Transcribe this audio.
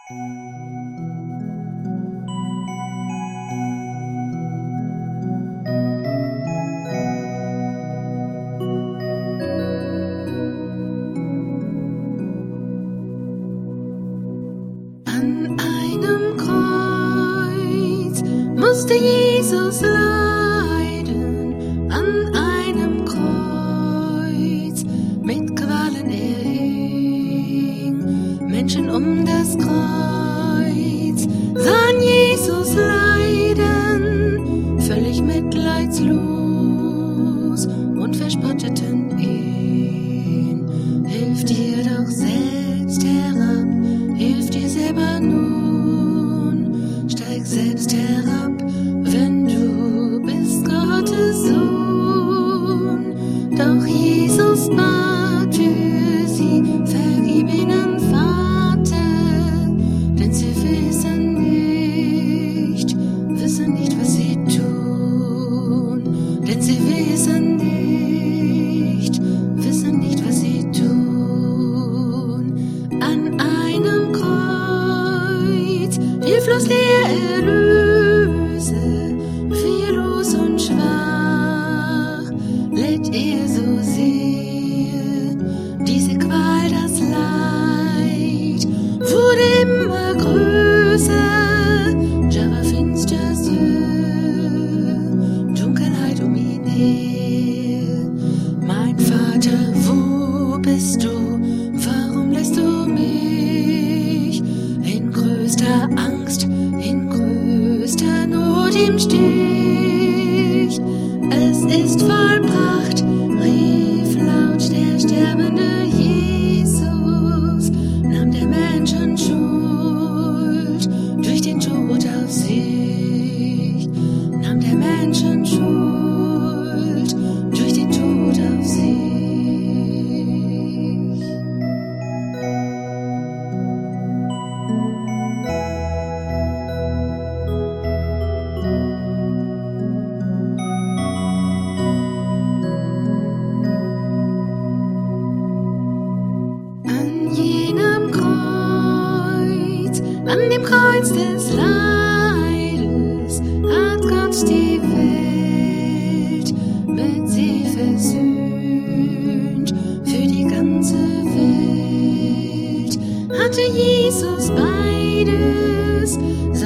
An einem Kreuz musste Jesus leiden, an einem Kreuz mit Qualen er hing. Menschen um das Kreuz sahen Jesus leiden, völlig mitleidslos und verspotteten ihn. Hilf dir doch selbst herab, hilf dir selber nun, steig selbst herab, wenn du bist Gottes Sohn. Doch Jesus bat für sie, vergib ihnen, Vater, denn sie wissen nicht, was sie tun, denn sie wissen nicht, was sie tun. An einem Kreuz, hilflos der Erlöse, wehrlos und schwach, litt er so sehr. Diese Qual, das Leid, wurde immer größer, war finsterste Dunkelheit um ihn her. Mein Vater, wo bist du? Warum lässt du mich in größter Angst, in größter Not im Stich? Es ist vollbracht, rief laut der sterbende Jesus, nahm der Menschen Schuld durch den Tod auf sich, nahm der Menschen Schuld durch den Tod auf sich. An jenem Kreuz, an dem Kreuz des Leides, hat Gott die Welt mit sich versöhnt. Für die ganze Welt hatte Jesus beides,